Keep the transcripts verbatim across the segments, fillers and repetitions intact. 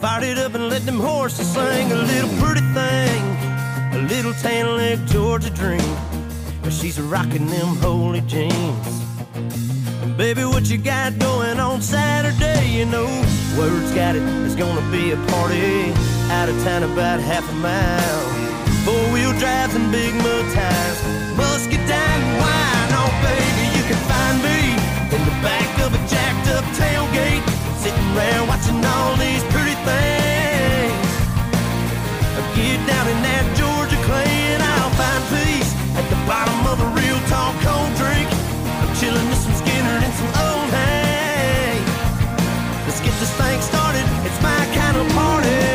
Fired it up and let them horses sing. A little pretty thing, a little tan-leg Georgia dream. But she's rocking them holy jeans. And baby, what you got going on Saturday? You know, word's got it, there's gonna be a party out of town about half a mile. Four-wheel drives and big mud tires, muscadine and wine. Oh baby, you can find me in the back of a jacked up tailgate, sitting around watching all these pretty things. Get down in that Georgia clay and I'll find peace at the bottom of a real tall cold drink. I'm chilling with some Skinner and some old hay. Let's get this thing started, it's my kind of party.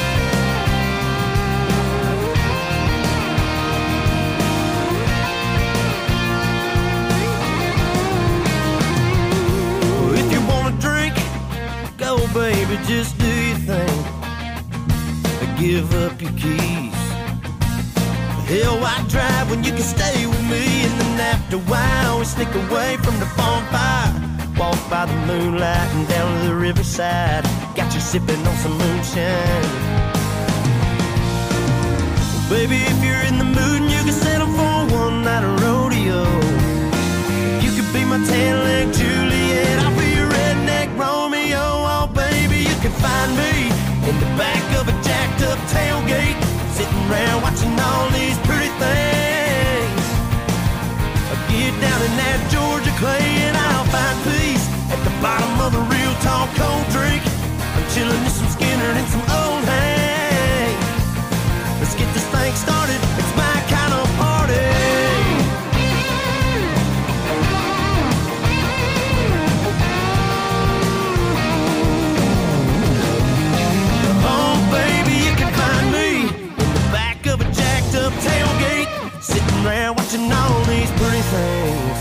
If you wanna drink, go baby, just do your thing. Give up your keys. Hell, why drive when you can stay with me? And then after a while, we sneak away from the bonfire, walk by the moonlight and down to the riverside. Got you sipping on some moonshine. Well, baby, if you're in the mood and you can settle for one night of rodeo, you could be my tan-leg Juliet, I'll be your redneck Romeo. Oh baby, you can find me in the back of a jacked up tailgate, sitting around watching all these pretty things. I get down in that Georgia clay and I'll find peace at the bottom of a real tall cold drink. I'm chilling with some Skinner and some old hay. Let's get this thing started, it's my kind of party. Tailgate, sitting there watching all these pretty things.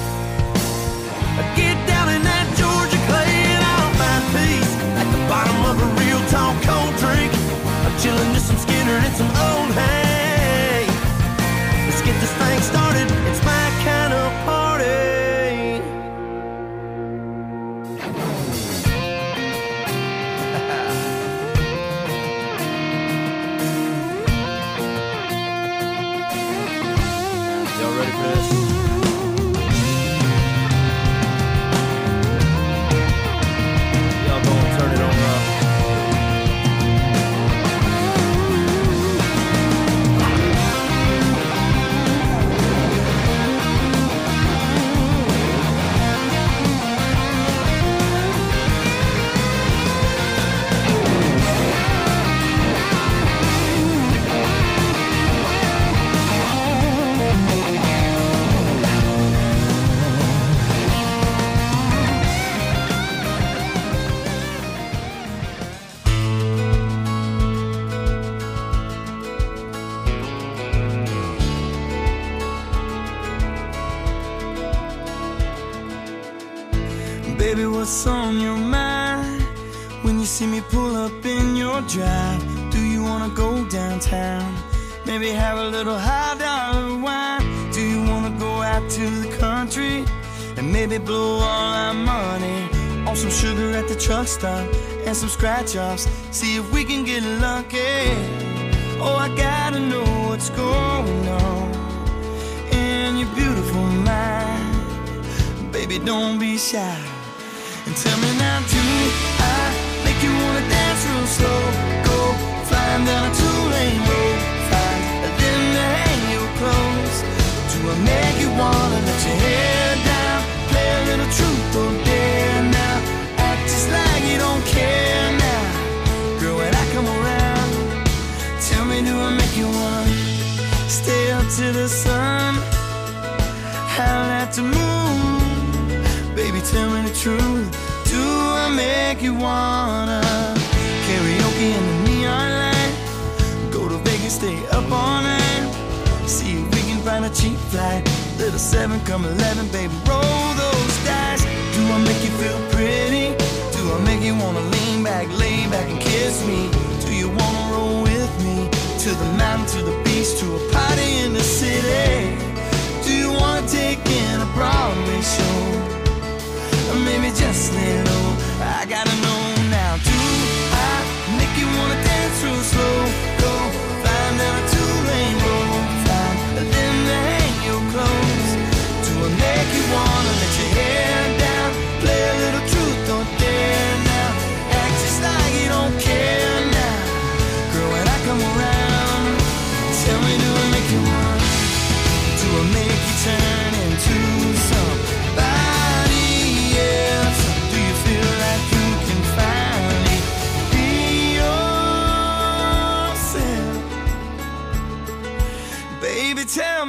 I get down in that Georgia clay and I'll find peace at the bottom of a real tall cold drink. I'm chilling with some Skinner and some old hay. Let's get this thing started, it's my kind of party. Baby, what's on your mind when you see me pull up in your drive? Do you wanna go downtown? Maybe have a little high dollar wine? Do you wanna go out to the country and maybe blow all our money on some sugar at the truck stop and some scratch offs? See if we can get lucky. Oh, I gotta know what's going on in your beautiful mind. Baby, don't be shy. And tell me now, do I make you wanna dance real slow? Go flying down a two-lane road, find a limb to hang your clothes. Do I make you wanna let your hair down, play a little truth or dare now? Act just like you don't care now. Girl, when I come around, tell me, do I make you wanna stay up to the sun, howl at the moon? Baby, tell me the truth, do I make you wanna karaoke in the neon light, go to Vegas, stay up all night, see if we can find a cheap flight, little seven come eleven, baby, roll those dice. Do I make you feel pretty? Do I make you wanna lean back, lay back and kiss me? Do you wanna roll with me to the mountain, to the beach, to a party in the city? Do you wanna take in a Broadway show? Or maybe just lay low. I gotta know now, do I make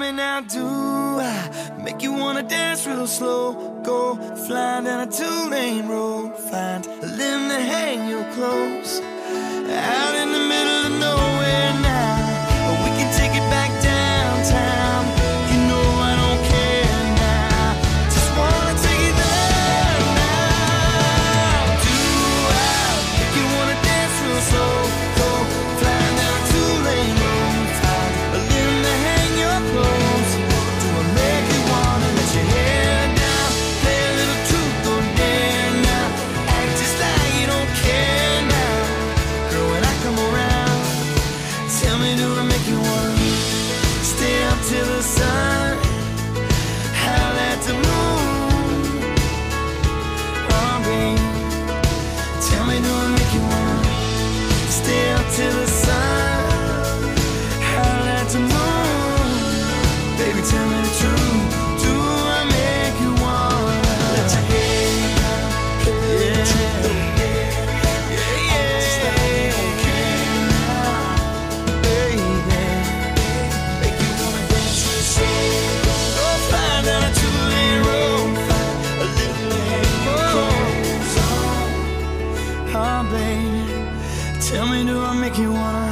me now, do I make you wanna dance real slow? Go flying down a two-lane road, find a limb to hang your clothes. Out in the middle of nowhere now, we can take it back downtown. You know I don't care now, just wanna take it there now. Do I make you wanna dance real slow? Go flying down a two-lane road, find a limb to hang your clothes. Do I make you wanna let your hair down, play a little truth or dare now, act just like you don't care now? Girl, when I come around, tell me, do I make you wanna stay up till the sun, howl at the moon? Oh, babe, tell me, do I make you wanna stay up till the sun, howl at the moon? Baby, tell me the truth, do I make you wanna let your hair down, play a little truth or dare? Yeah, yeah, just like you don't care now, baby. Make you wanna dance real slow. Go flying down a two-lane road, find a little hang your clothes on. Oh, baby, tell me, do I make you wanna?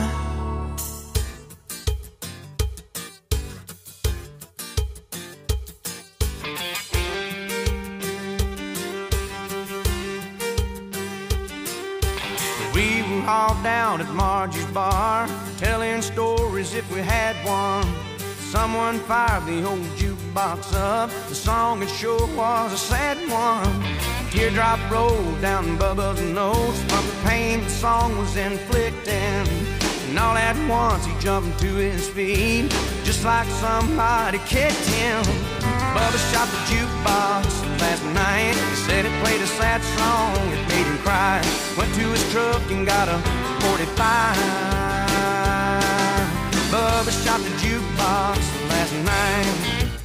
We were all down at Margie's bar, telling stories if we had one. Someone fired the old jukebox up. The song it sure was a sad one. A teardrop rolled down Bubba's nose from the pain the song was inflicting. And all at once he jumped to his feet, just like somebody kicked him. Bubba shot the jukebox last night. He said it played a sad song, it made him cry. Went to his truck and got a forty-five. Bubba shot the jukebox last night.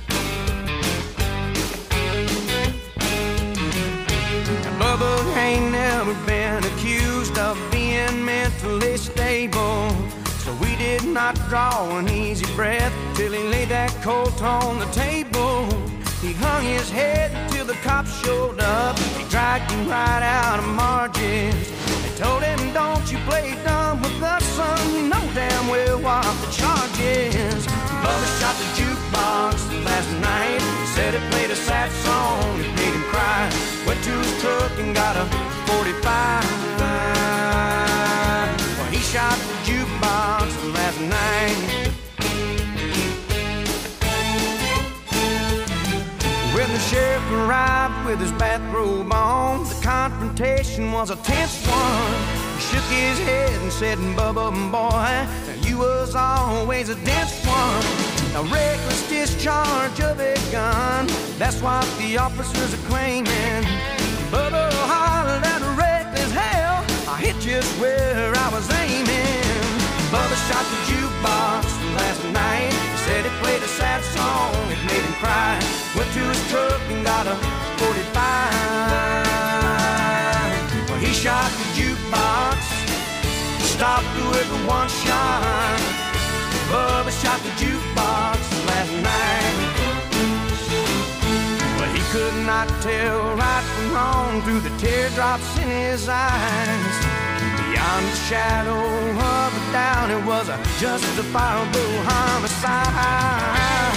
Now, Bubba ain't never been accused of being mentally stable, so we did not draw an easy breath till he laid that coat on the table. He hung his head till the cops showed up. He dragged him right out of Margie's. They told him, don't you play dumb with us, son. You know damn well what the charge is. Bubba shot the jukebox last night. He said it played a sad song, it made him cry. Went to his truck and got a forty-five. Well, he shot the jukebox last night. When the sheriff arrived with his bathrobe on, the confrontation was a tense one. He shook his head and said, Bubba, boy, you was always a dense one. A reckless discharge of a gun, that's what the officers are claiming. Bubba hollered at reckless hell, I hit just where I was aiming. Bubba shot the jukebox last night. He said it played a sad song, it made him cry. Went to his truck and got a forty-five. Well, he shot the jukebox, stopped with a one shot. Bubba shot the jukebox last night. Well, he could not tell right from wrong through the teardrops in his eyes. Beyond the shadow of a doubt, it was a justifiable homicide.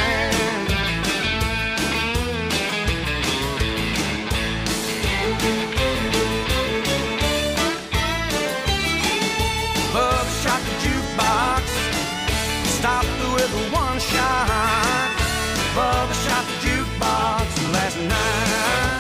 Bubba shot the jukebox, stopped with a one shot. Bubba shot the jukebox last night.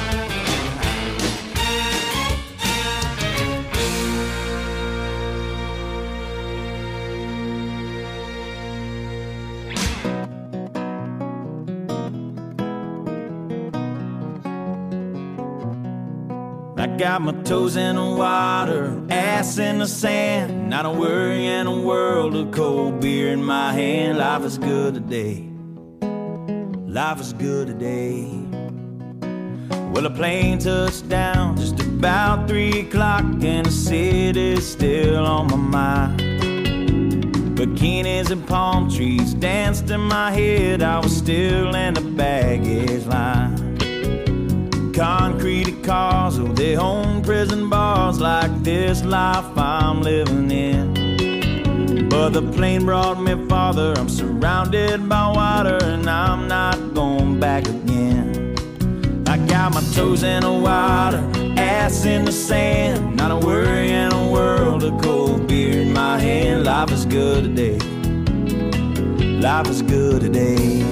I got my toes in the water, ass in the sand, not a worry in a world of cold beer in my hand. Life is good today, life is good today. Well, a plane touched down just about three o'clock, and the city's still on my mind. But bikinis and palm trees danced in my head. I was still in the baggage line. Concrete cars, oh, they own prison bars like this life I'm living in. But the plane brought me farther. I'm surrounded by water and I'm not going back again. I got my toes in the water, ass in the sand, not a worry in a world of cold beer in my hand. Life is good today. Life is good today.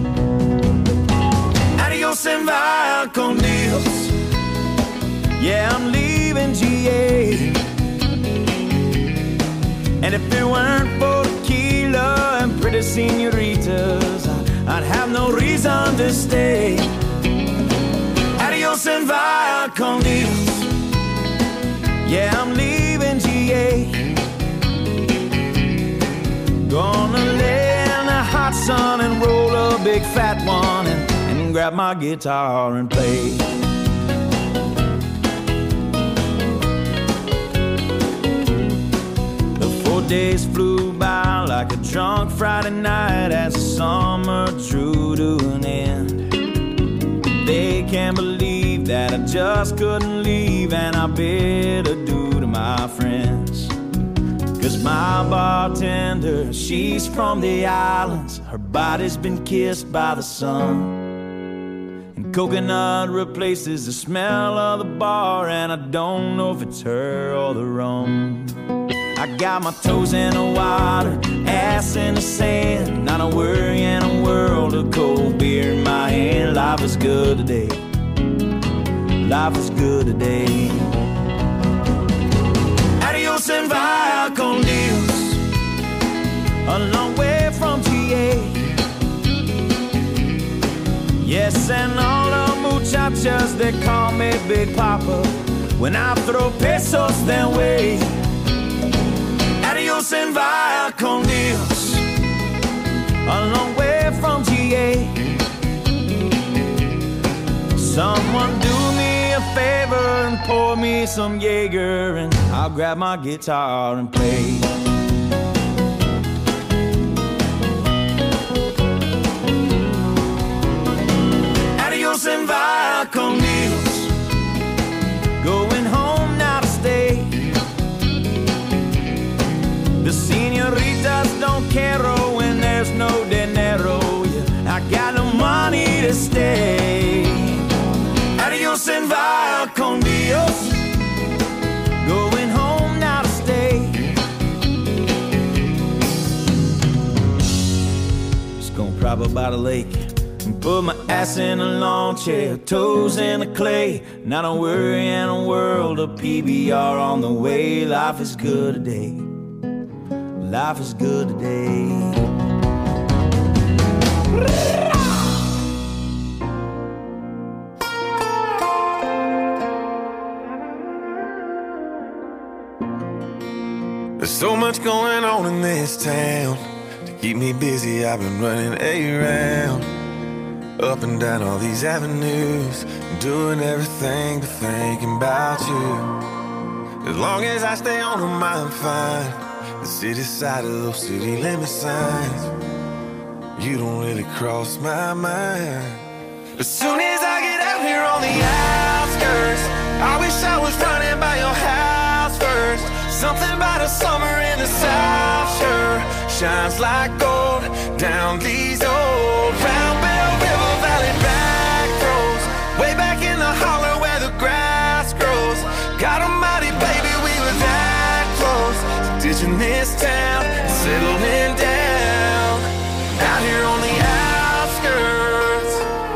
Adios and via con Dios. Yeah, I'm leaving G A. And if it weren't for tequila and pretty senoritas, I'd have no reason to stay. Adios and via con Dios. Yeah, I'm leaving G A. Gonna lay in the hot sun and roll a big fat one and, and grab my guitar and play. The four days flew by like a drunk Friday night as the summer drew to an end. They can't believe that I just couldn't leave, and I bid adieu to my friends. Cause my bartender, she's from the islands. Her body's been kissed by the sun, and coconut replaces the smell of the bar, and I don't know if it's her or the rum. I got my toes in the water, ass in the sand, not a worry in a world of cold beer in my hand. Life is good today. Life is good today. Adios and via con Dios. A long way from G A. Yes, and all the muchachas, they call me Big Papa when I throw pesos their way. Adios and via con Dios. A long way from G A. Someone do me a favor and pour me some Jaeger, and I'll grab my guitar and play. Adios and via con Dios. Going home now to stay. The senoritas don't care when there's no dinero. Yeah, I got no money to stay. Adios and via con Dios. Going home now to stay. Just gonna prop up by the lake and put my ass in a lawn chair, toes in the clay. Not a worry in a world of P B R on the way. Life is good today. Life is good today. There's so much going on in this town. To keep me busy, I've been running around, up and down all these avenues, doing everything but thinking about you. As long as I stay on them, I'm fine. The city side of those city limit signs, you don't really cross my mind. As soon as I get out here on the outskirts, I wish I was running by your house first. Something about a summer in the South sure shines like gold down these old Round Bell River Valley back roads, way back in the holler where the grass grows. God almighty, baby, we were that close, ditching this town, settling down out here on the outskirts.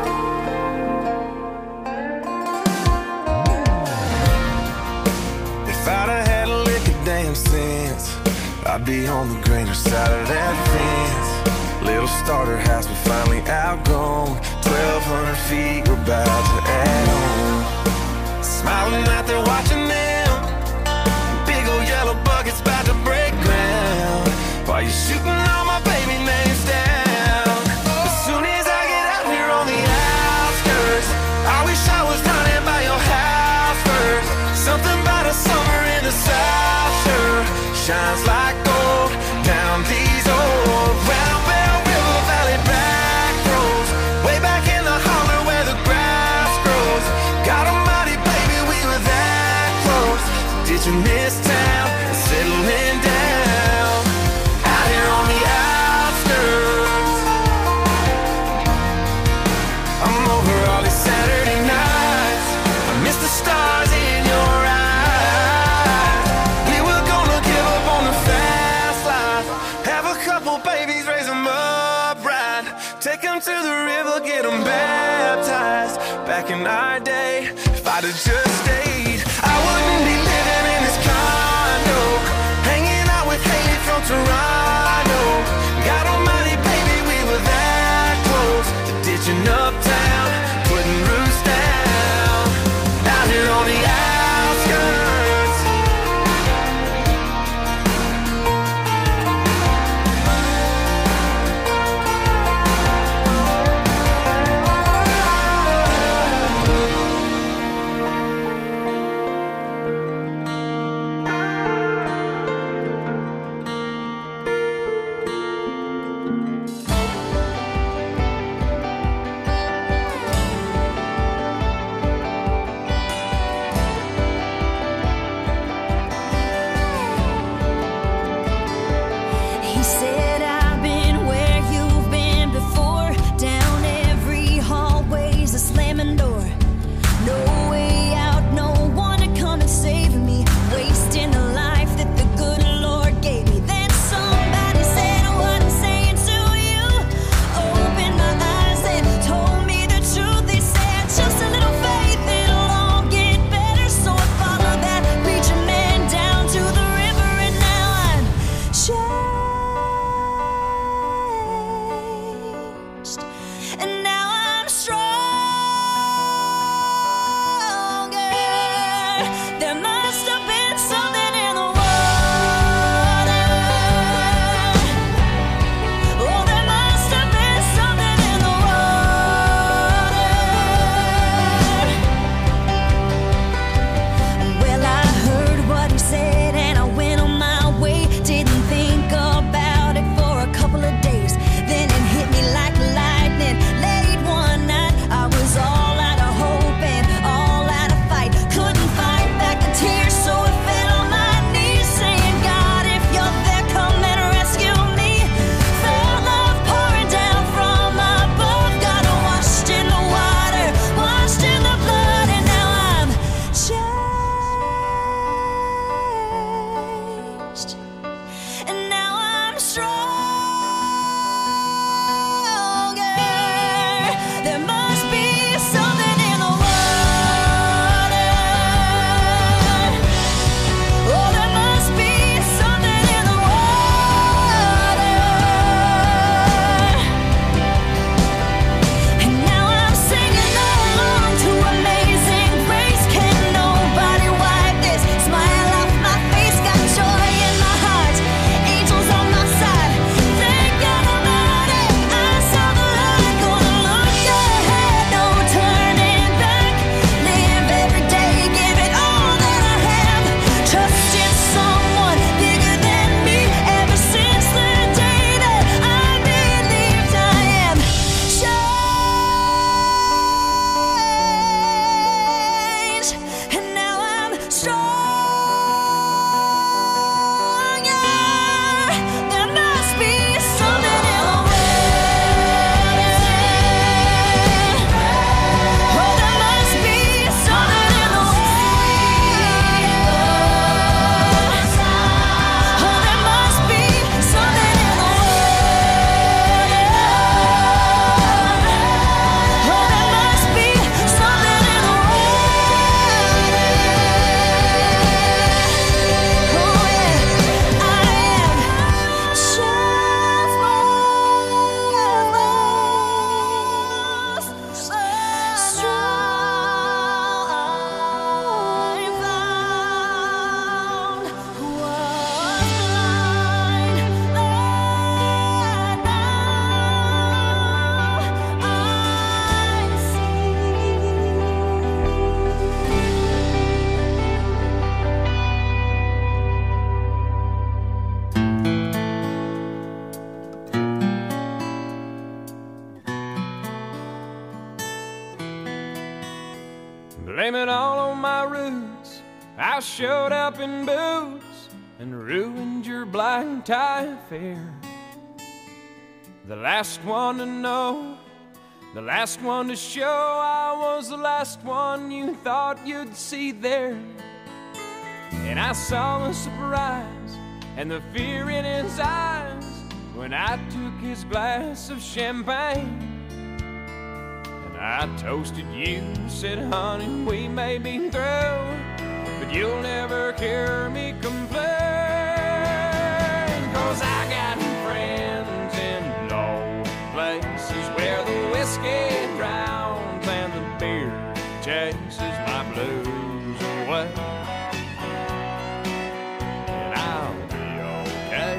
If I'd have had a lick of damn sense, I'd be on the greener side of that fence. Little starter house, we finally outgrown. Twelve hundred feet, we're about to add on. Smiling out there watching them, big old yellow buckets about to break ground, while you're shooting all my baby names down. As soon as I get out here on the outskirts, I wish I was running by your house first. Something about a summer in the South sure shines like gold down these days old. Round Bell River Valley back roads, way back in the holler where the grass grows. God almighty, baby, we were that close to ditching this town and settling down out here on the outskirts. I'm over all these Saturday nights, I miss the stars in your eyes. We were gonna give up on the fast life, have a couple babies, raise them up right, take them to the river, get them baptized. Back in our day, if I'd have just stayed, I wouldn't be living in this condo, hanging out with Haley from Toronto. God almighty, baby, we were that close to ditching uptown, putting roots down out here on the outskirts. I showed up in boots and ruined your black tie affair. The last one to know, the last one to show I was the last one you thought you'd see there. And I saw the surprise and the fear in his eyes when I took his glass of champagne. And I toasted you, said, honey, we may be through, but you'll never hear me complain. 'Cause I got friends in low places where the whiskey drowns and the beer chases my blues away. And I'll be okay.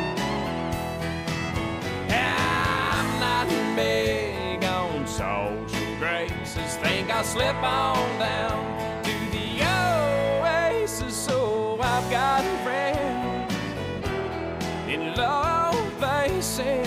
I'm not big on social graces. Think I'll slip on down to the oasis. So I've got friends in low places.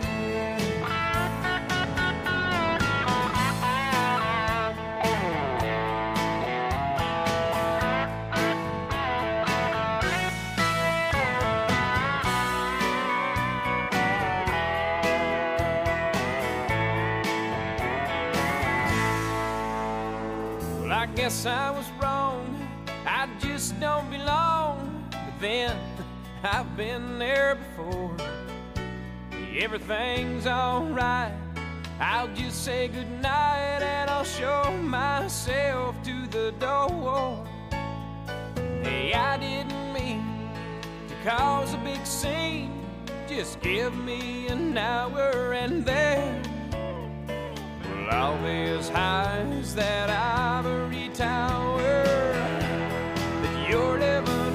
Well, I guess I was wrong. I just don't belong. But then I've been there before. Everything's alright. I'll just say goodnight and I'll show myself to the door. Hey, I didn't mean to cause a big scene. Just give me an hour and then well, I'll be as high as that ivory tower that you're living in.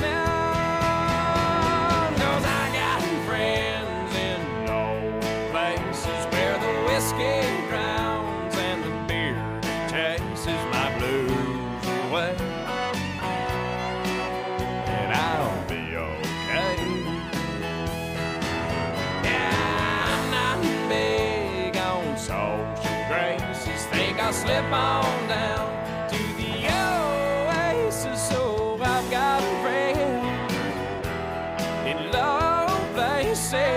Whiskey drowns and the beer chases my blues away. And I'll be okay. Yeah, I'm not big on social graces. Think I'll slip on down to the oasis. So I've got friends in low places.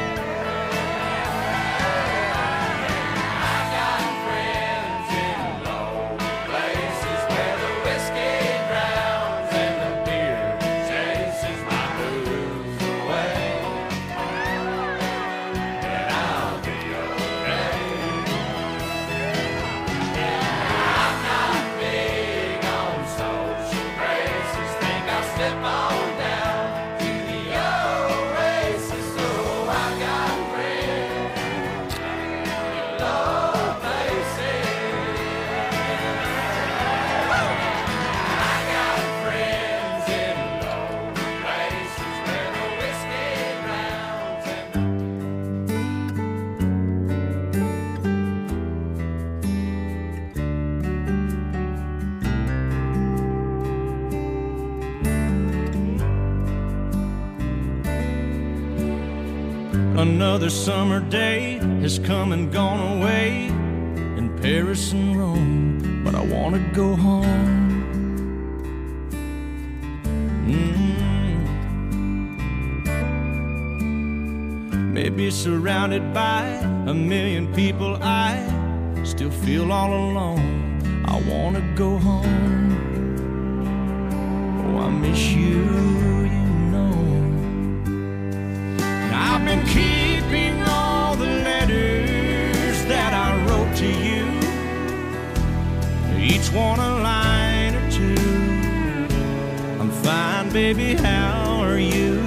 Another summer day has come and gone away in Paris and Rome, but I want to go home. Mm. Maybe surrounded by a million people, I still feel all alone. I want to go home. Oh, I miss you. I've been keeping all the letters that I wrote to you, each one a line or two. I'm fine, baby, how are you?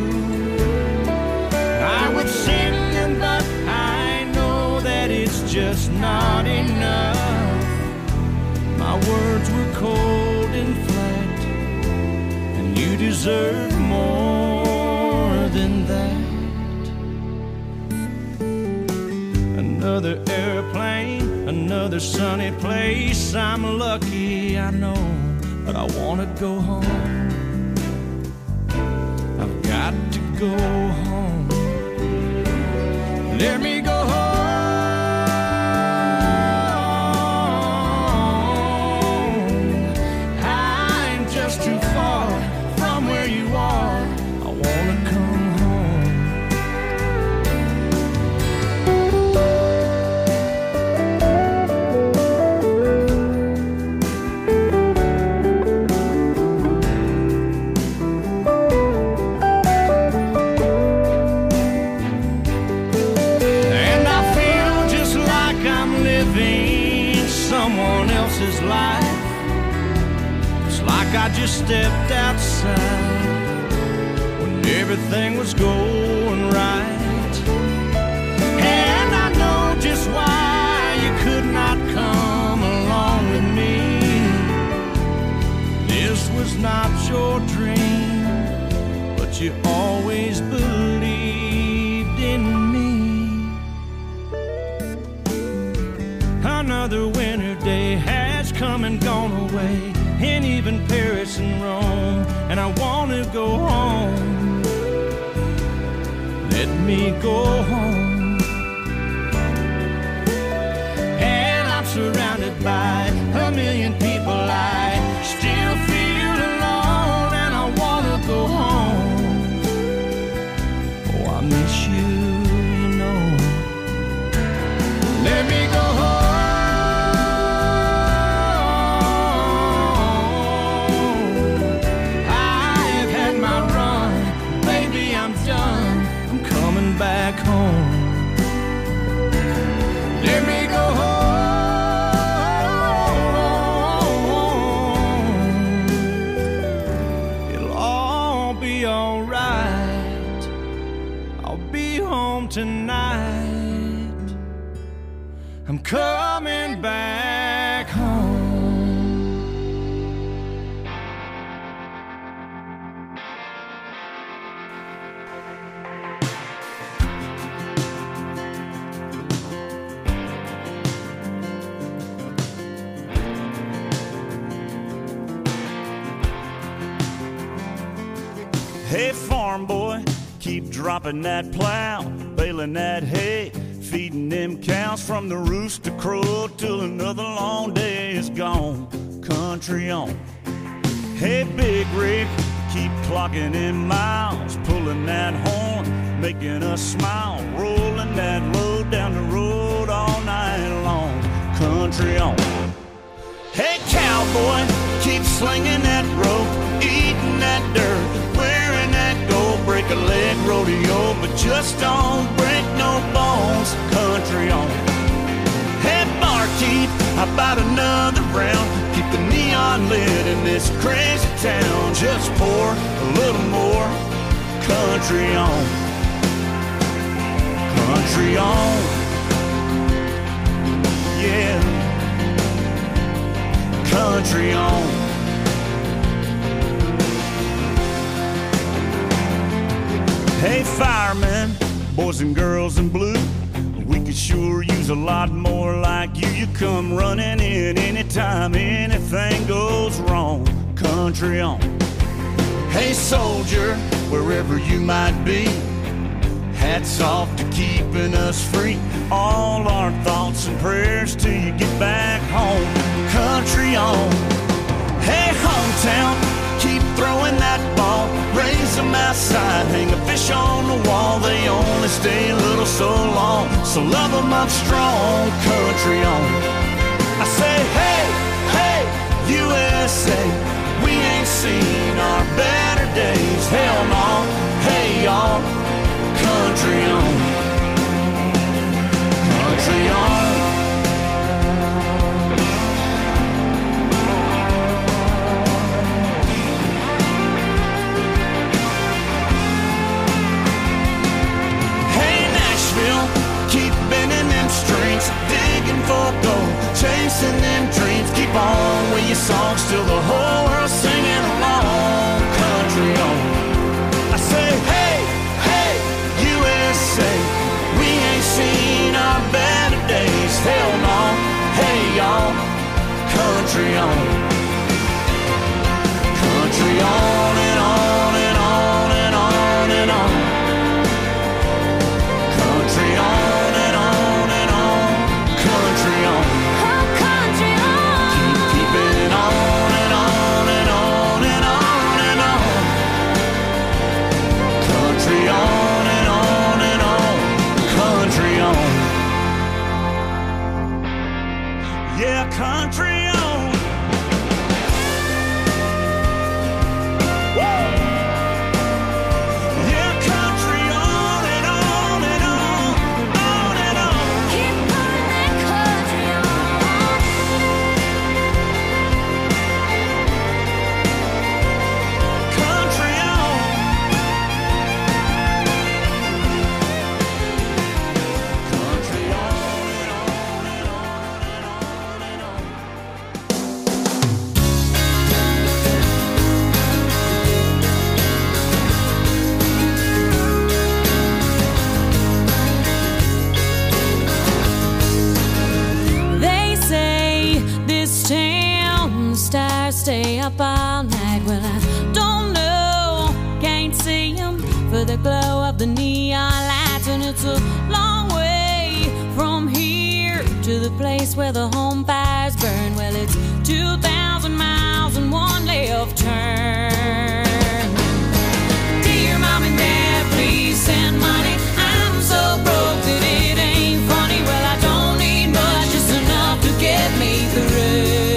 I would sing them, but I know that it's just not enough. My words were cold and flat, and you deserve more than that. Another airplane, another sunny place. I'm lucky, I know, but I want to go home. I've got to go home. Let me go home. I'm just too far I just stepped outside when everything was going right. And I know just why you could not come along with me. This was not your dream, but you always believed in me. Another winter day has come and gone away, and even Paris and Rome, and I want to go home. Let me go home. And I'm surrounded by a million people. I still feel alone, and I want to go home. Oh, I miss you, you know. Let me go home. Back home. Let me go home. It'll all be alright. I'll be home tonight. I'm coming back home. Hey, farm boy, keep dropping that plow, baling that hay, feeding them cows from the rooster crow till another long day is gone. Country on. Hey, Big Rick, keep clocking in miles, pulling that horn, making us smile, rolling that load down the road all night long. Country on. Hey, cowboy, keep slinging that rope, eating that dirt, wearing that gold, break a leg rodeo, but just don't break no bones. Country on. Hey, barkeep, how about another round? Keep the neon lit in this crazy town. Just pour a little more. Country on. Country on. Yeah. Country on. Hey, firemen, boys and girls in blue, we could sure use a lot more like you. You come running in anytime anything goes wrong. Country on. Hey, soldier, wherever you might be, hats off to keeping us free. All our thoughts and prayers till you get back home. Country on. Hey, hometown, keep throwing that ball, raise them outside, hang a fish on the wall. They only stay a little so long, so love them up strong. Country on. I say, hey, hey, U S A, we ain't seen our better days. Hell no, hey y'all. Country on. Country on. Keep bending them strings, digging for gold, chasing them dreams. Keep on with your songs till the whole world's singing along. Country on. I say, hey, hey, U S A, we ain't seen our better days. Hell no, hey y'all. Country on. Country on and on and on and on and on. Country on and on and on. Country on. Oh, country on. Keep keeping it on and on and on and on and on. Country on and on and on. Country on. Yeah, country on. the glow of the neon lights. And it's a long way from here to the place where the home fires burn. Well, it's two thousand miles and one left turn. Dear Mom and Dad, please send money. I'm so broke that it ain't funny. Well, I don't need much, just enough to get me through.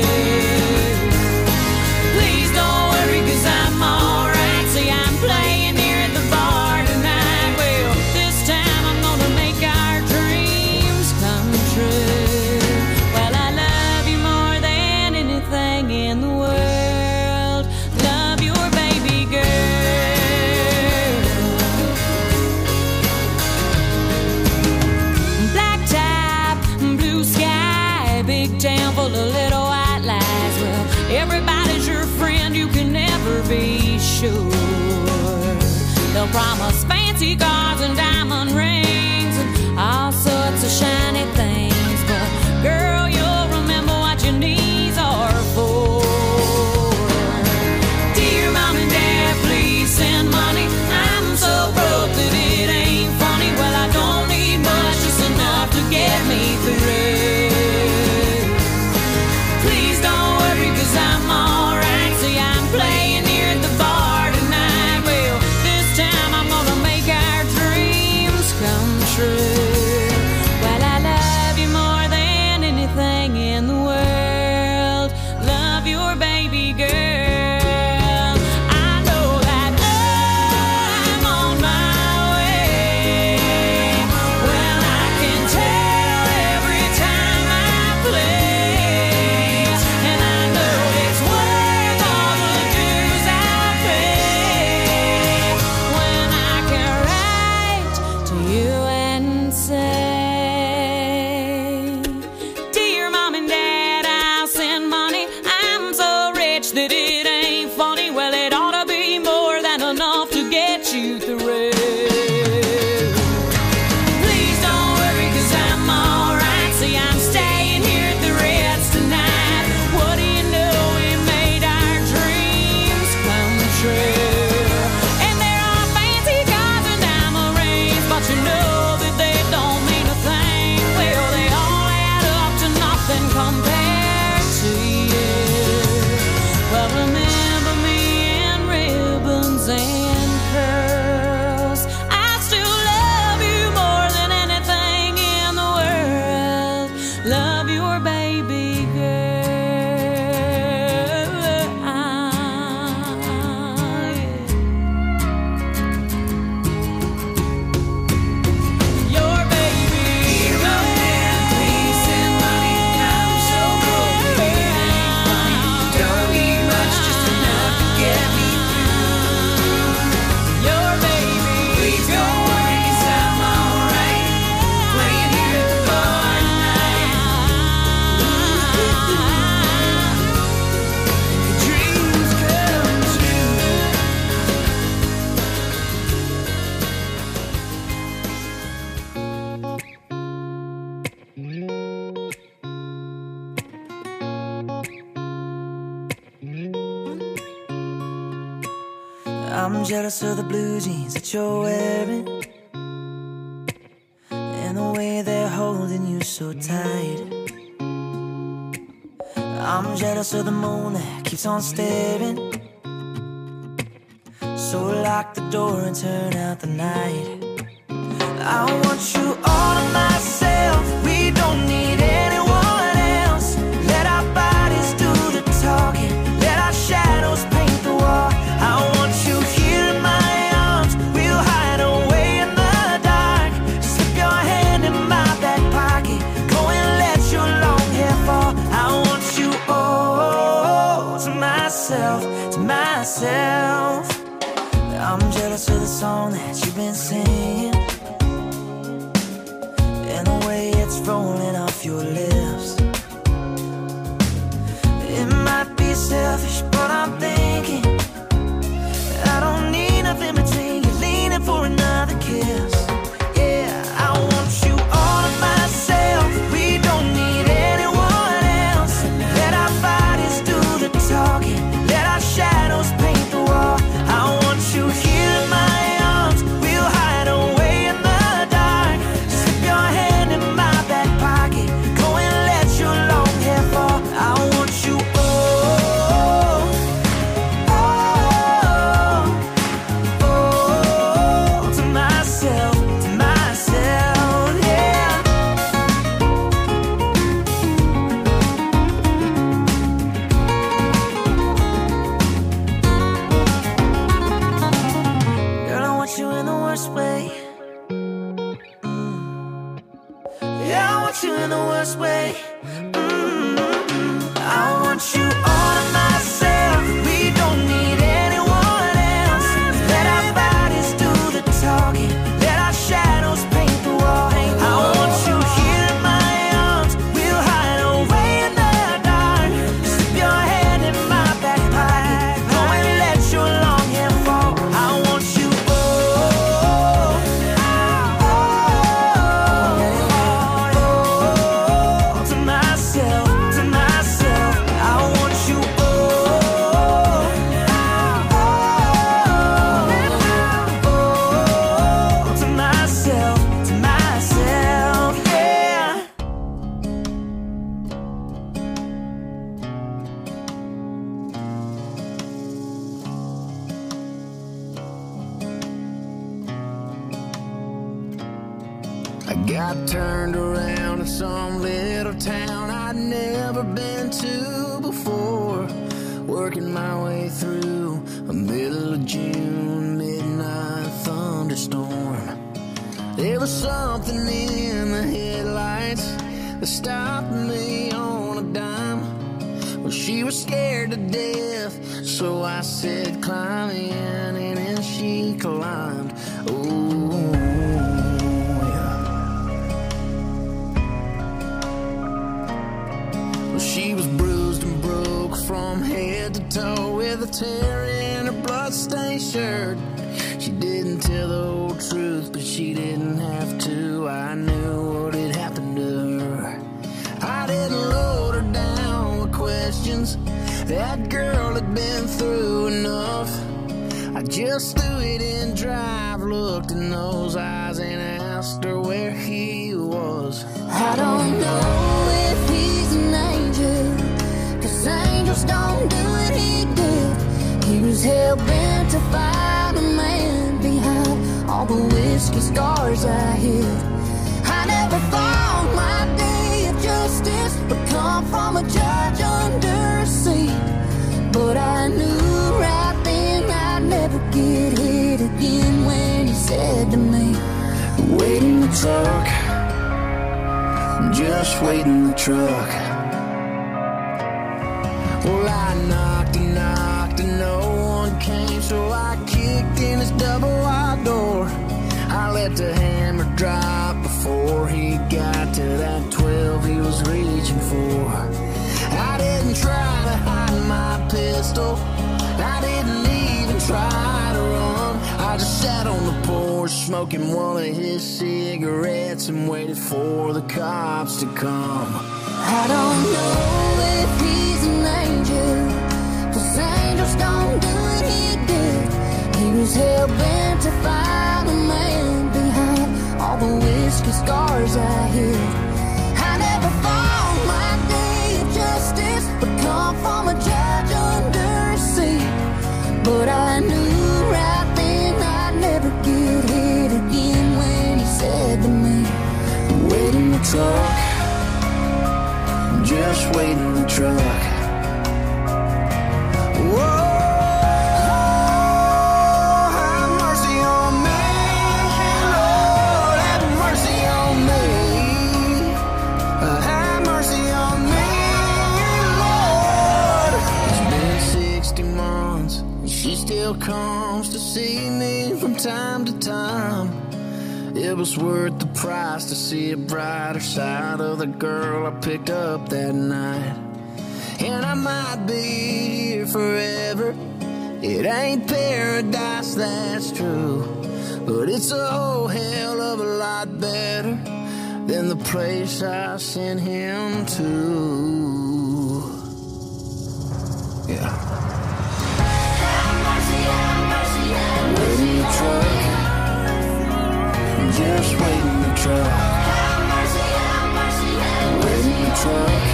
Please don't worry, cause I'm alright. See, I'm playing here at the bar tonight. Well, this time I'm gonna make our dreams come true. Well, I love you more than anything in the world. Love your baby girl. Black top, blue sky, big town full of little white lies. Well, everybody's your friend, you can never be sure. They'll promise fancy cars and diamond rings and all sorts of shiny things, but girl, you'll remember what your knees are for. Dear Mom and Dad, please send money. I'm so broke that it ain't funny. Well, I don't need much, just enough to get me through. Please don't worry, cause I'm alright. See, I'm playing here at the bar tonight. Well, this time I'm gonna make our dreams come true. Well, I love you more than anything in the world. Love your baby girl. I know that I'm on my way. Well, I can tell every time I play, and I know it's worth all the dues I pay. When I can write to you and say, Dear Mom and Dad, I'll send money. I'm so rich that it ain't funny. Well, it ought to be more than enough to get you through. Please don't worry, cause I'm alright. See, I'm staying here at the Ritz tonight. What do you know, we made our dreams come true. And there are fancy cars and diamond rings, but you know that they don't mean a thing. Well, they all add up to nothing compared to you. Well, remember me in ribbons and curls. I still love you more than anything in the world. Love your baby girl. Your baby girl. Please send money. I'm so broke that it ain't funny. Don't need much, just enough to get me through. Your baby. Please don't worry, cause I'm alright. Playing here at the bar tonight. Dreams come true. I'm jealous of the blue jeans that you're wearing, and the way they're holding you so tight. I'm jealous of the moon that keeps on staring. So lock the door and turn out the night. I want you all to myself. We don't need anyone else. Let our bodies do the talking. Let our shadows paint the wall. I want you here in my arms. We'll hide away in the dark. Slip your hand in my back pocket. Go and let your long hair fall. I want you all to myself, to myself. I'm jealous of the song that you've been singing, and the way it's rolling off your lips. It might be selfish, but I'm thinking I don't need nothing between you, leaning for another kiss. Yeah, I want you all to myself. We don't need anyone else. Let our bodies do the talking. Let our shadows paint the wall. I want you here in my arms. We want you in the worst way. Mm-hmm. I want you all to myself. We don't need anyone else. Let our bodies do the talking. Let our shadows paint the wall. I want you here in my arms. We'll hide away in the dark. Slip your hand in my back pocket. Go and let your long hair fall. I want you oh, oh, oh, to myself, to myself. I want you oh, oh, oh, to myself, to myself, yeah. I got turned around in some little town I'd never been to before. Working my way through a middle of June midnight thunderstorm. There was something in the headlights that stopped me on a dime. Well, she was scared to death, so I said climb in, and then she climbed. Oh, she was bruised and broke from head to toe, with a tear in her bloodstained shirt. She didn't tell the whole truth, but she didn't have to. I knew what had happened to her. I didn't load her down with questions. That girl had been through enough. I just threw it in drive, looked in those eyes, and asked her where he was. I don't know if he's an angel, 'cause angels don't do what he did. He was hell-bent to find a man behind all the whiskey scars I hid. I never thought my day of justice would come from a judge under a seat, but I knew right then I'd never get hit again when he said to me, Wait in the truck, just wait in the truck. Well, I knocked and knocked and no one came, so I kicked in his double wide door. I let the hammer drop before he got to that twelve he was reaching for. I didn't try to hide my pistol, I didn't even try to run. I just sat on the porch smoking one of his cigarettes and waited for the cops to come. I don't know if he's an angel, 'cause angels don't do what he did. He was hell-bent to find a man behind all the whiskey scars I hid. I never thought my day of justice would come from a judge under a seat, but I knew right then I'd never get hit again when he said to me, Wait in the truck, just wait in the truck. Whoa, have mercy on me, Lord, have mercy on me. Have mercy on me, Lord. It's been sixty months, and she still comes to see me from time to time. It was worth the price to see a brighter side of the girl I picked up that night. And I might be here forever. It ain't paradise, that's true, but it's a whole hell of a lot better than the place I sent him to. Yeah. have mercy, have mercy, have Wait in the truck, just wait in the truck. mercy, have mercy, have Wait in the truck,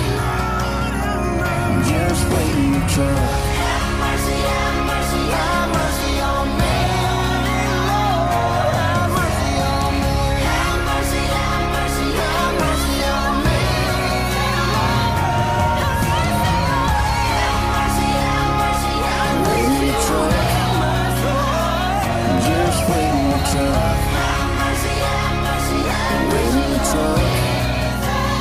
just wait in the truck. mercy, have mercy, Have mercy on me, Lord, have mercy on me. have mercy, have mercy, Have mercy on me, mercy, have mercy, have wait in the truck, just wait in the truck. mercy, have mercy, have Wait in the truck,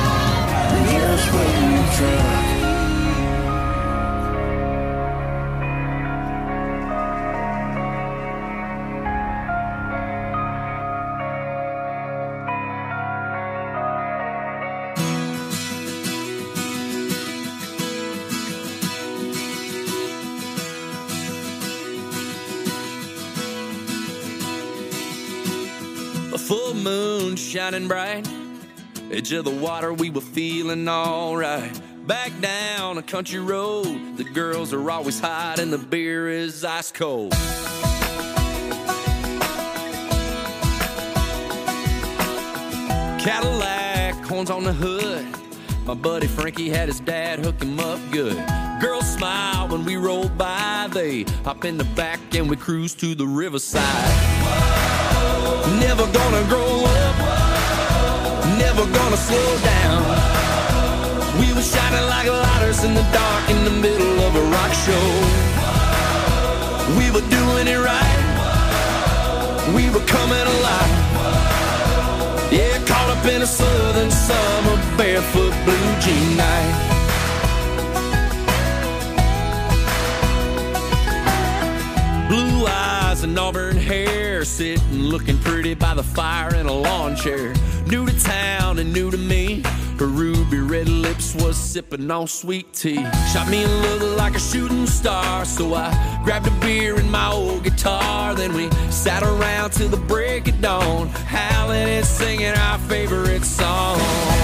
Full moon shining bright, edge of the water, we were feeling alright. Back down a country road, the girls are always hot and the beer is ice cold. Cadillac, horns on the hood, my buddy Frankie had his dad hook him up good. Girls smile when we roll by, they hop in the back and we cruise to the riverside. Never gonna grow up, never gonna slow down. We were shining like lighters in the dark in the middle of a rock show. We were doing it right, we were coming alive. Yeah, caught up in a southern summer, barefoot blue jean night. Blue eyes and auburn hair, sitting looking pretty by the fire in a lawn chair. New to town and new to me, her ruby red lips was sipping on sweet tea. Shot me a look like a shooting star, so I grabbed a beer and my old guitar. Then we sat around till the break of dawn, howling and singing our favorite song.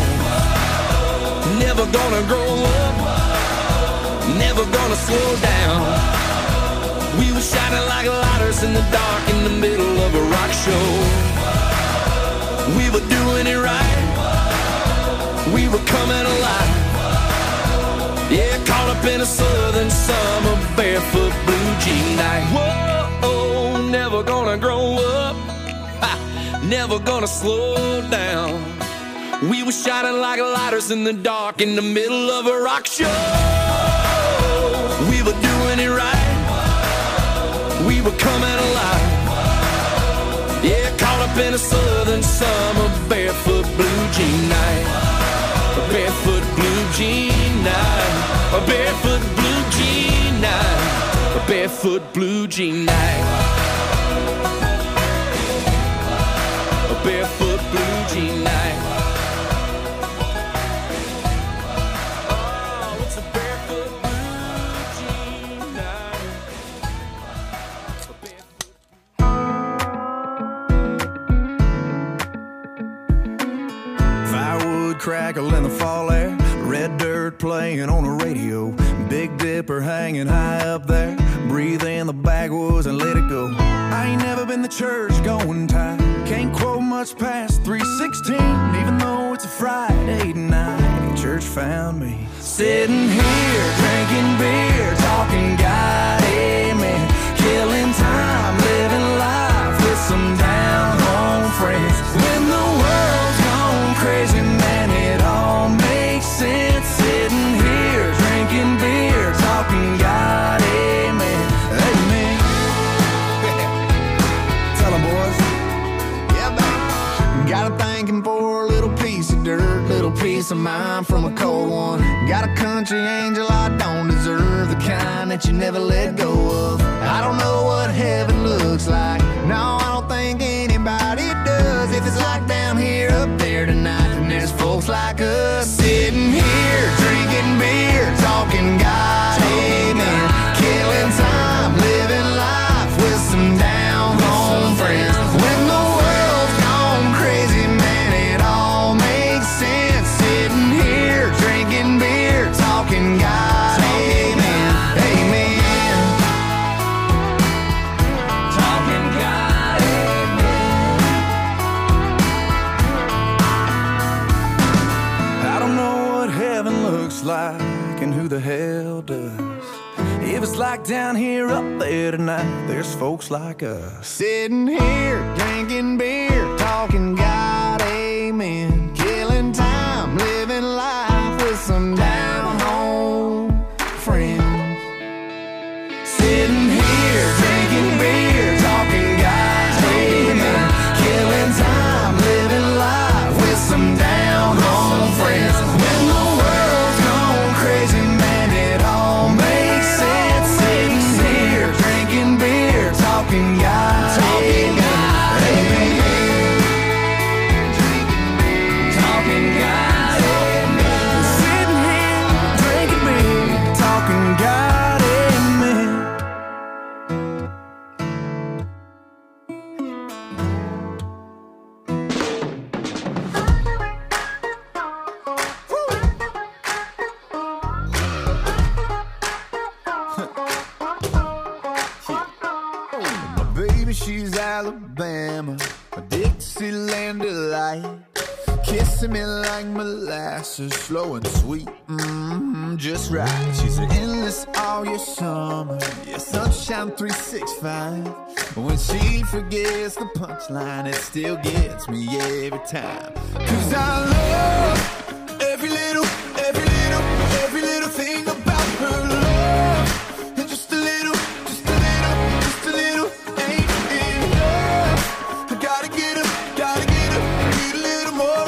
Never gonna grow up, never gonna slow down. We were shining like lighters in the dark in the middle of a rock show. We were doing it right, we were coming alive. Yeah, caught up in a southern summer, barefoot blue jean night. Whoa, never gonna grow up, ha, never gonna slow down. We were shining like lighters in the dark in the middle of a rock show. We were doing it right, we were coming alive. Yeah, caught up in a southern summer, barefoot blue jean night. A barefoot blue jean night, a barefoot blue jean night, a barefoot blue jean night, a barefoot blue jean night. Oh, it's a barefoot blue jean night. A barefoot... Firewood crackle in the fall air, red dirt playing on the radio, Big Dipper hanging high up there. Breathe in the backwoods and let it go. I ain't never been to church going type, can't quote much past three sixteen, even though it's a Friday night. Church found me sitting here drinking beer, talking God, amen, killing time, living life with some down home friends. When the world's gone crazy, man, it all makes sense. Sitting here drinking beer, talking God, amen, amen. Tell them, boys. Yeah, man. Got a thanking for a little piece of dirt, little piece of mind from a cold one. Got a country angel I don't deserve, the kind that you never let go of. I don't know what heaven looks like, no, I don't think anybody does. If it's like down here, up there tonight, then there's folks like us sitting here drinking beer, talking God, amen, killing time, living life with some down home friends. When the world's gone crazy, man, it all makes sense. Sitting here drinking beer, talking God, amen, amen, talking God, amen. I don't know what heaven looks like and who the hell does. If it's like down here, up there tonight, there's folks like us sitting here drinking beer, talking God, amen, killing time, living life with some down home friends. Sitting here drinking beer, talking God, amen, killing time, living life with some down home friends. When the world's gone crazy, man, it all makes sense. Sitting here drinking beer, talking God, amen, amen, talking God, amen. Sitting here drinking beer, talking God, amen. she's Alabama, a Dixieland delight. Kissing me like molasses, slow and sweet, mm-hmm, just right. She's endless all your summer, yeah, sunshine three sixty-five. When she forgets the punchline, it still gets me every time. Cause I love every little, every little, every little thing about her love. And just a little, just a little, just a little ain't enough. I gotta get her, gotta get her, need a little more.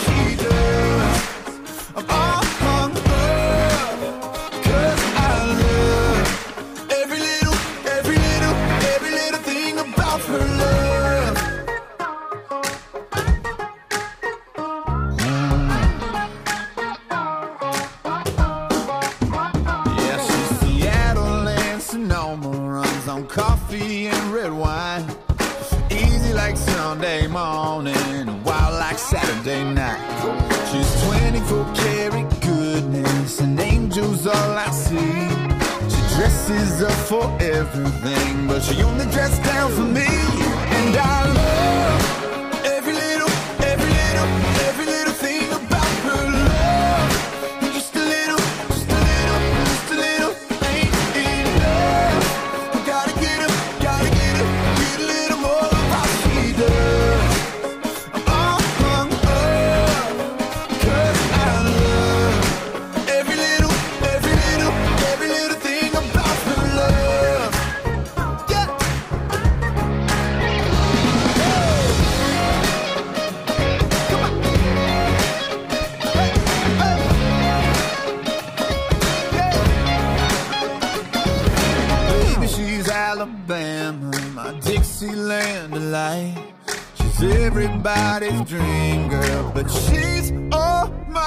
I'm all hung up, cause I love every little, every little, every little thing about her love. Mm. Yeah, she's Seattle and Sonoma, runs on coffee and red wine. Easy like Sunday morning, wild like Saturday night. She's twenty-four karat goodness, and angels all I see. She dresses up for everything, but she only dressed down for me. And I love every little, every little, every little thing about her love. And just a little, just a little, just a little ain't enough. I gotta get her, gotta get her, get a little more of how she does. I'm all hung up, cause I love every little, every little, every little thing about her love. Yeah. Come on. Hey, hey. Yeah. Baby, she's Alabama, my Dixieland delight. She's everybody's dream girl, but she's all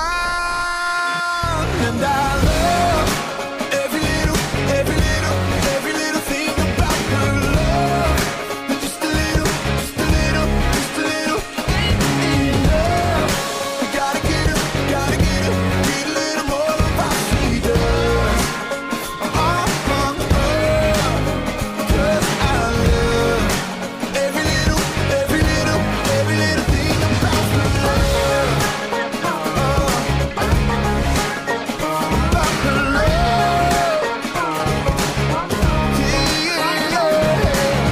mine. And I love every little, every little, every little thing about her love. And just a little, just a little, just a little ain't enough. I gotta get her, gotta get her, get a little more of how she does. I'm all hung up, cause I love every little, every little, every little thing about her love. About her love. Yeah, yeah.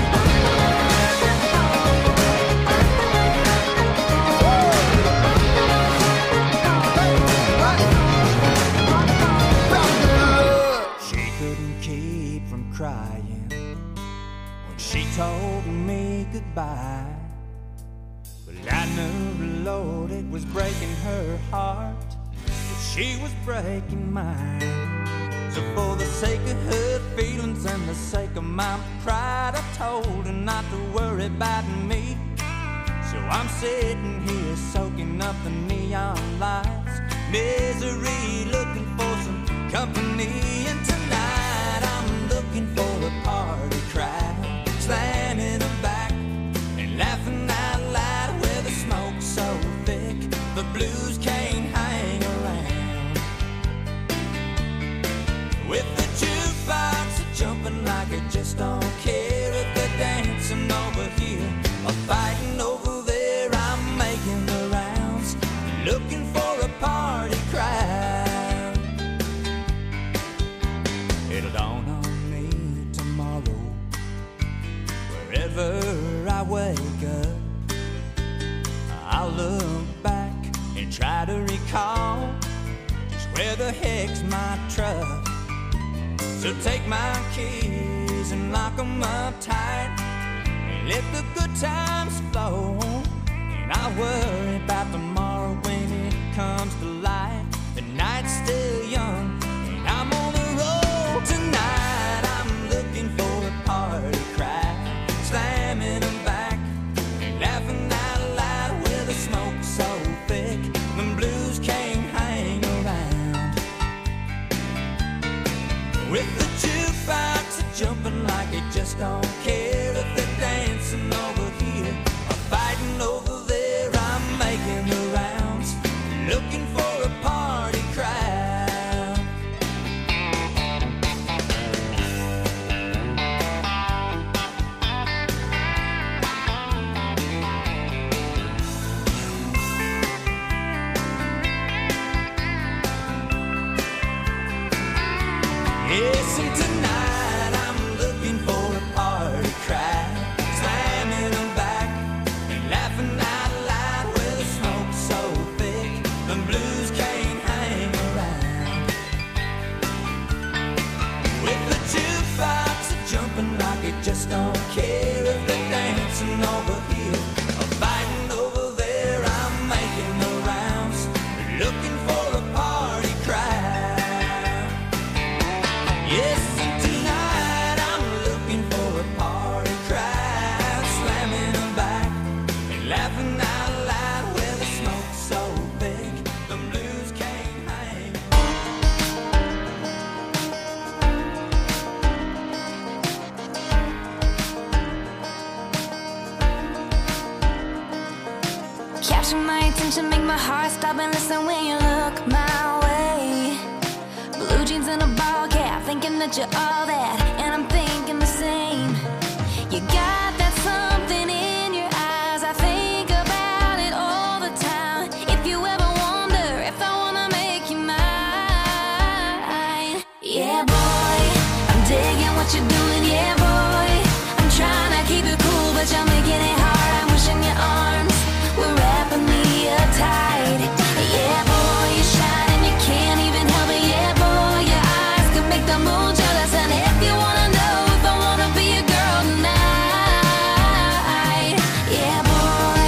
About her love. She couldn't keep from crying when she told me goodbye. But I knew the Lord, it was breaking her heart, but she was breaking mine. So for the sake of her feelings and the sake of my pride, I told her not to worry about me. So I'm sitting here soaking up the neon lights, misery, looking for some company. And tonight I'm looking for a party crowd, slamming them back and laughing out loud. Where the smoke's so thick, the blues can't hang around. With the jukebox jumping like it just don't care. If they're dancing over here or fighting over there, I'm making the rounds, looking for a party crowd. It'll dawn on me tomorrow, wherever I wake up, I'll look back and try to recall just where the heck's my truck. So take my keys and lock 'em up tight and let the good times flow. And I'll worry about tomorrow when it comes to light. The night's still young and I'm on the road tonight. I'm looking for a party crowd, slamming them back and laughing out loud. Where the smoke's so thick, the blues can't hang around. With the jukebox jumping like it just don't care. If they're dancing over here or fighting over there, I'm making the rounds, looking for a party crowd. capture my attention, make my heart stop and listen when you look my way. Blue jeans and a ball cap, thinking that you're all that, and I'm thinking the same. You got that something in your eyes, I think about it all the time. If you ever wonder if I wanna make you mine, yeah boy, I'm digging what you're doing, yeah boy. I'm trying to keep it cool, but you're making it hard. I'm wishing your arms were wrapping me up tight. Yeah boy, you shine and you can't even help it. Yeah boy, your eyes can make the moon jealous. And if you wanna know if I wanna be a girl tonight, yeah boy.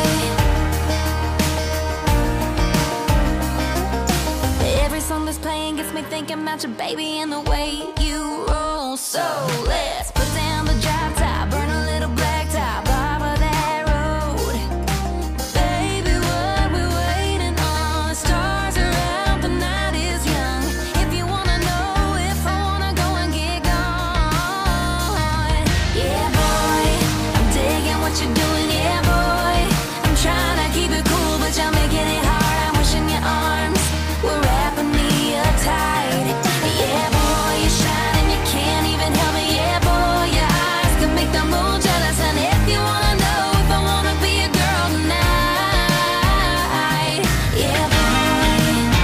Every song that's playing gets me thinking about your baby and the way you roll. So let's put down the drop top, burn a little black top off of that road. Baby, what we waiting on? The stars are out, the night is young. If you wanna know if I wanna go and get gone, yeah boy, I'm digging what you're doing, yeah boy. I'm trying to keep it cool, but you're making it hard. I'm wishing your arms were wrapping me up tight. Yeah boy, you shine and you can't even help it. Yeah boy, your eyes can make the moon jealous. And if you wanna know if I wanna be a girl tonight, yeah boy.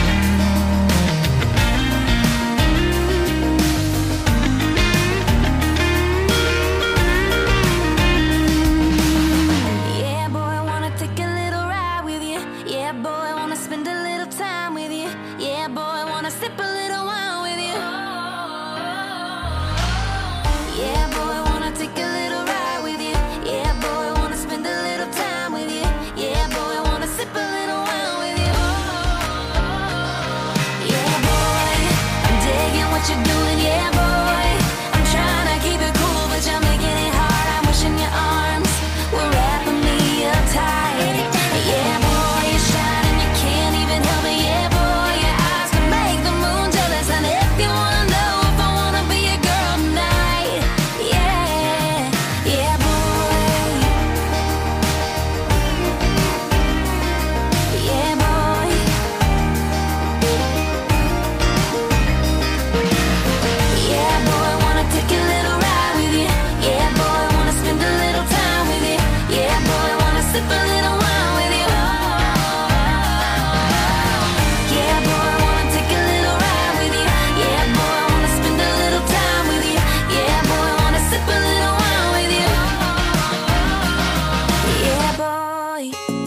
Yeah boy, I wanna take a little ride with you. Yeah boy, I wanna spend a little time with you. Yeah boy, I wanna sip a little wine with you. Yeah boy, I wanna take a little ride with you. Yeah boy, I wanna spend a little time with you. Yeah boy, I wanna sip a little wine with you. Yeah boy, I'm digging what you're doing. Yeah boy, I'm trying to keep it cool, but you're making it hard. I'm wishing your arms were wrapping me up tight. Yeah boy, you shine and you can't even help it. Yeah boy, your eyes can make the moon jealous. And if you wanna know if I wanna be a girl tonight, yeah, yeah boy, yeah boy, yeah boy, I wanna take a little ride with you. Yeah boy, I wanna spend a little time with you. Yeah boy, I wanna sip a little wine with you. Yeah boy, I wanna take a little ride with you. Yeah boy, I wanna spend a little time with you. Yeah boy, I wanna sip a little wine with you. Yeah boy.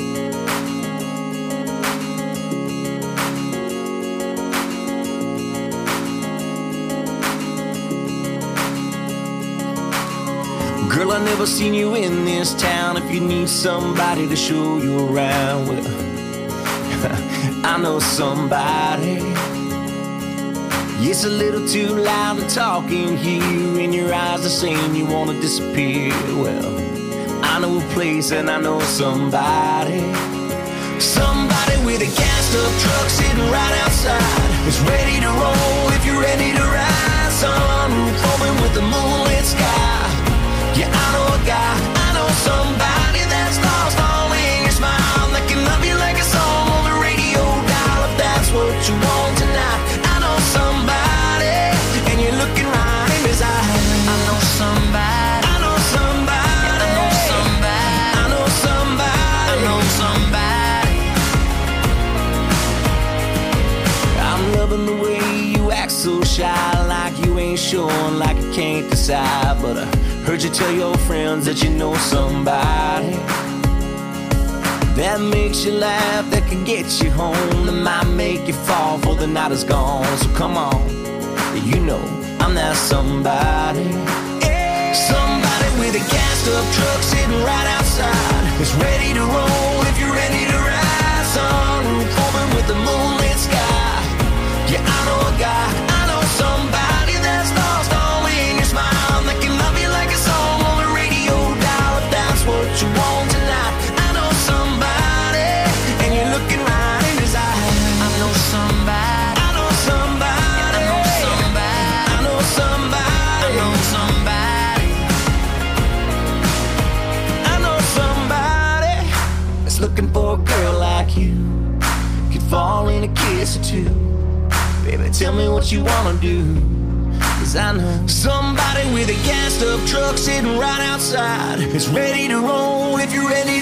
Girl, I never seen you in this town. If you need somebody to show you around, well, I know somebody. It's a little too loud to talk in here, and your eyes are saying you wanna disappear. Well, I know a place and I know somebody. Somebody with a gassed up truck sitting right outside. It's ready to roll if you're ready to ride. Sunroof open with the moonlit sky. Yeah, I know a guy, I know somebody that's lost all in your smile. That can love you like a song on the radio dial. If that's what you want tonight, I know somebody, and you're looking right in his eyes. I know somebody, I know somebody, I know somebody, I know somebody, I know somebody. I'm loving the way you act so shy, like you ain't sure, like you can't decide. But I heard you tell your friends that you know somebody that makes you laugh, that can get you home, that might make you fall before the night is gone. So come on, you know I'm that somebody. Somebody with a gassed up truck sitting right outside. It's ready to roll if you're ready to ride. Sunroof open with the moonlit sky. Yeah, I know a guy, I know somebody that's lost all in your smile. That can love you like a song on the radio dial. If that's what you want tonight, I know somebody, and you're looking right in his eyes. I know somebody, I know somebody, I know somebody, I know somebody, I know somebody, I know somebody. like you could fall in a kiss or two. Baby, tell me what you wanna do, 'cause I know somebody with a gassed up truck sitting right outside is ready to roll if you're ready